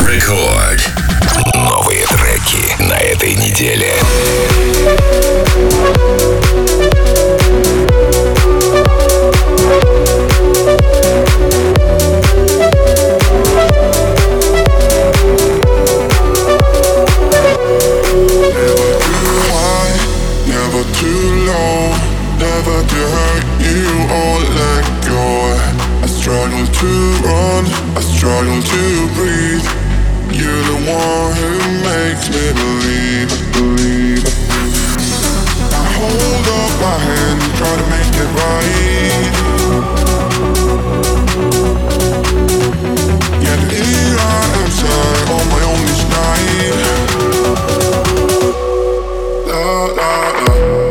Рекорд. Новые треки на этой неделе. Never to hurt you or let go. I struggle to run, I struggle to breathe. You're the one who makes me believe. I hold up my hand, try to make it right. Yet here I am sad on my own each night. La la la.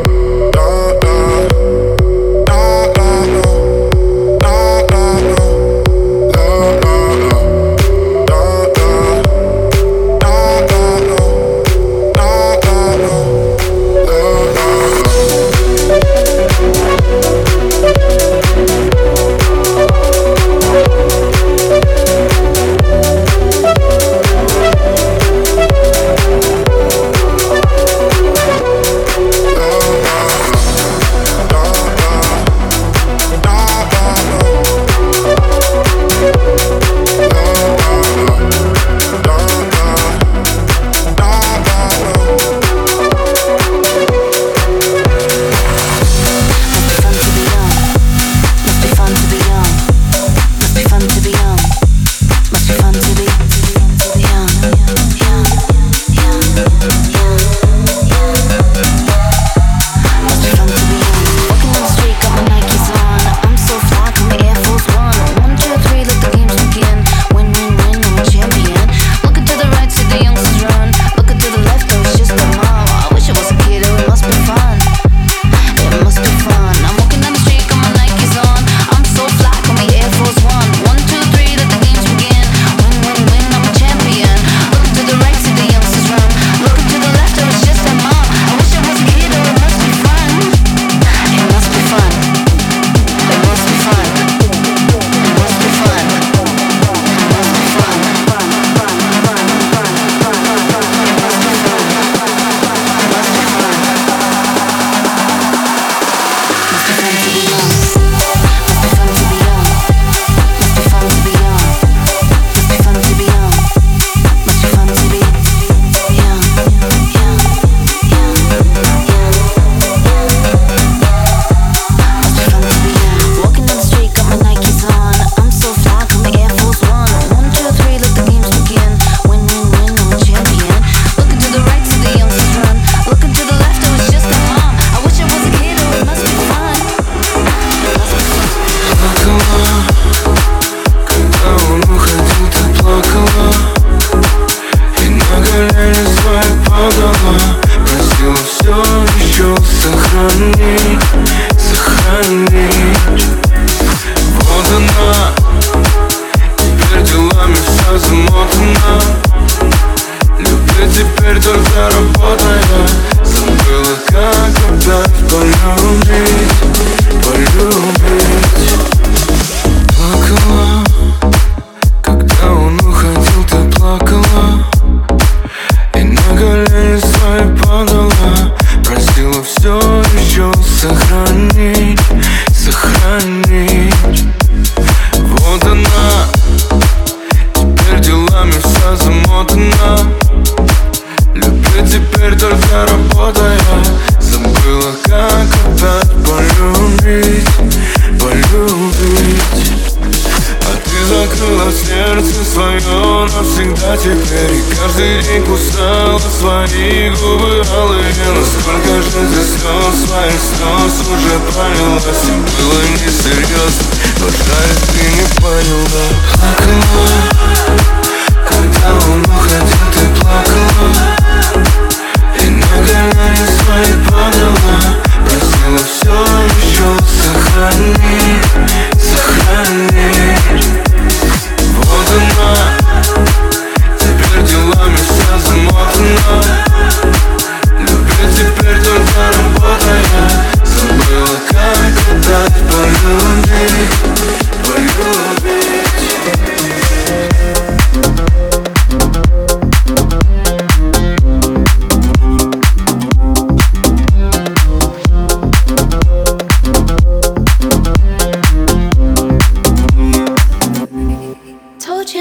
Полюбить.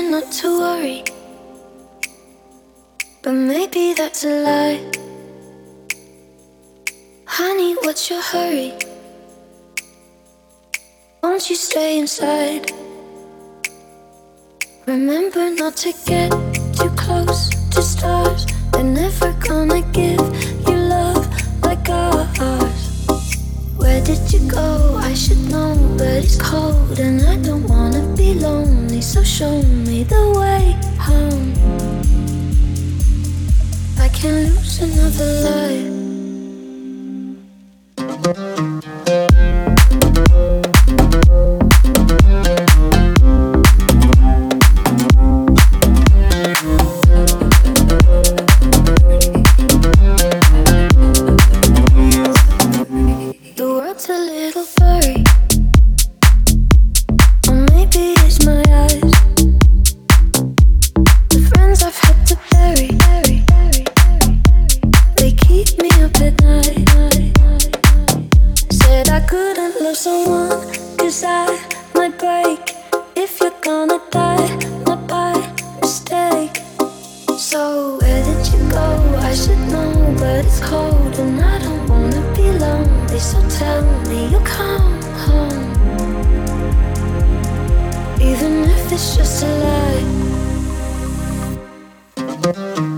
not to worry, but maybe that's a lie. Honey, what's your hurry? Won't you stay inside? Remember not to get too close to stars. They're never gonna give you love like ours. Where did you go? I should know, but it's cold and I don't wanna be lonely. So show me the way home. I can't lose another life. The world's a little blurry, or maybe it's my eyes. The friends I've had to bury, they keep me up at night. Said I couldn't love someone, 'cause I might break. If you're gonna die, not by mistake. So where did you go? I should know, but it's cold and I don't wanna be lonely. So tell me you'll come home, even if it's just a lie.